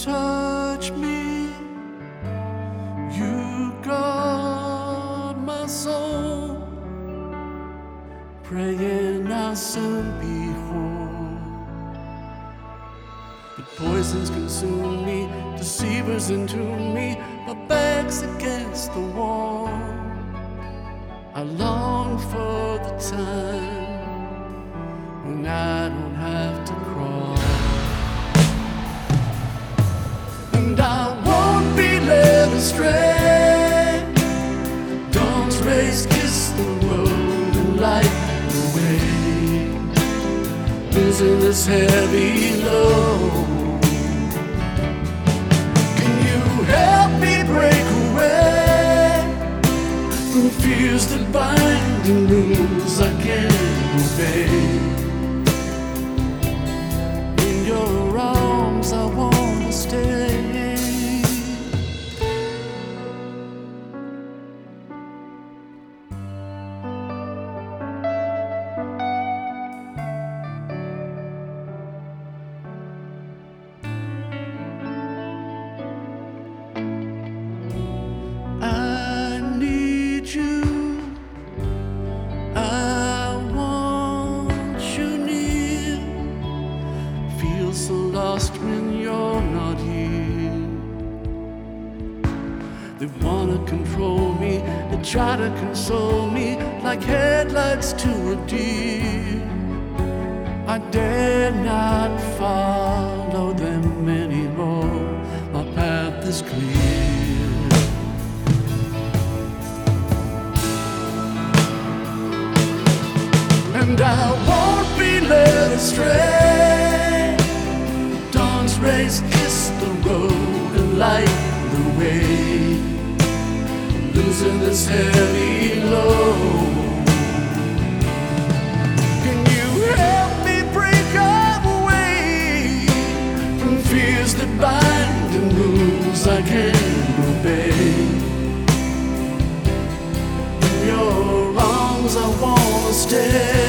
touch me, you guard my soul, praying I'll soon be whole. But poisons consume me, deceivers entomb me, my back's against the wall. I long for the time when I don't have to crawl. And I won't be led astray. Dawn's rays kiss the road and light the way, losing this heavy load. Can you help me break away from fears that bind and rules I can't obey? In your arms I want to stay. I need you, I want you near. Feel so lost when you're not here. They wanna control me, they try to console me like headlights to a deer. I dare not follow them anymore, my path is clear. And I won't be led astray. Dawn's rays kiss the road and light the way, losing this heavy load. Can you help me break away from fears that bind and rules I can't obey? In your arms I wanna stay.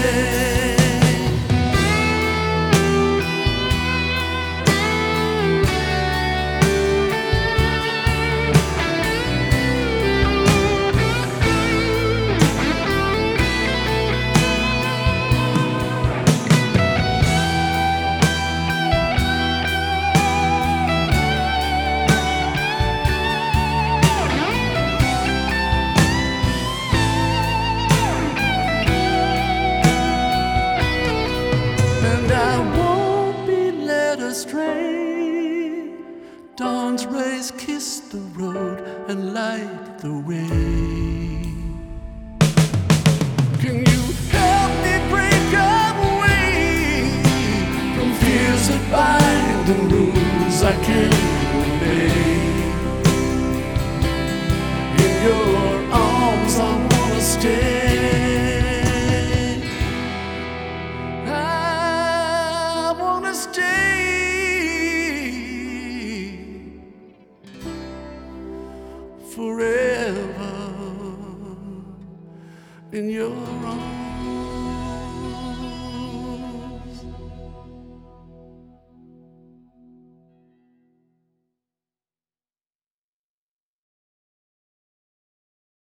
Astray. Dawn's rays kiss the road and light the way. Can you help me break away from fears that bind and rules I can't obey? In your arms I wanna stay. I wanna stay forever in your arms.